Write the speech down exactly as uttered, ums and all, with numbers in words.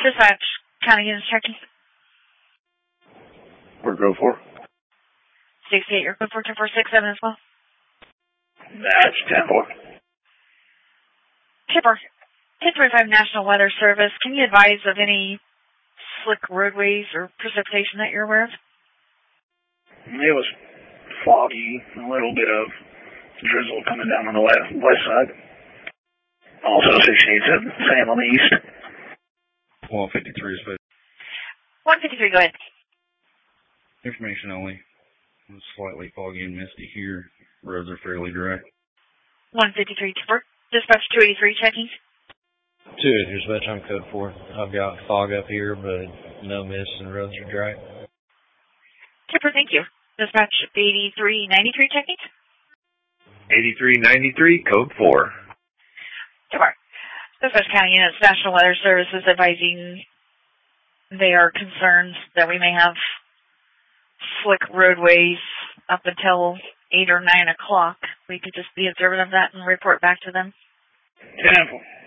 Dispatch, county units checking. We're go for. sixty-eight, you're good for ten four six seven as well. That's ten four. Tipper, ten thirty-five National Weather Service, can you advise of any slick roadways or precipitation that you're aware of? It was foggy, a little bit of drizzle coming down on the west, west side. Also sixty-eight seven, same on the east. one fifty-three is good. one fifty-three, go ahead. Information only. It's slightly foggy and misty here. Roads are fairly dry. one fifty-three, Tipper. Dispatch two eighty-three, checking. two eighty-three, dispatch on code four. I've got fog up here, but no mist and roads are dry. Tipper, thank you. Dispatch eighty-three ninety-three, checking. eighty-three ninety-three, code four. Tipper. Dispatch County Units, National Weather Service is advising they are concerned that we may have slick roadways up until eight or nine o'clock. We could just be observant of that and report back to them. ten four.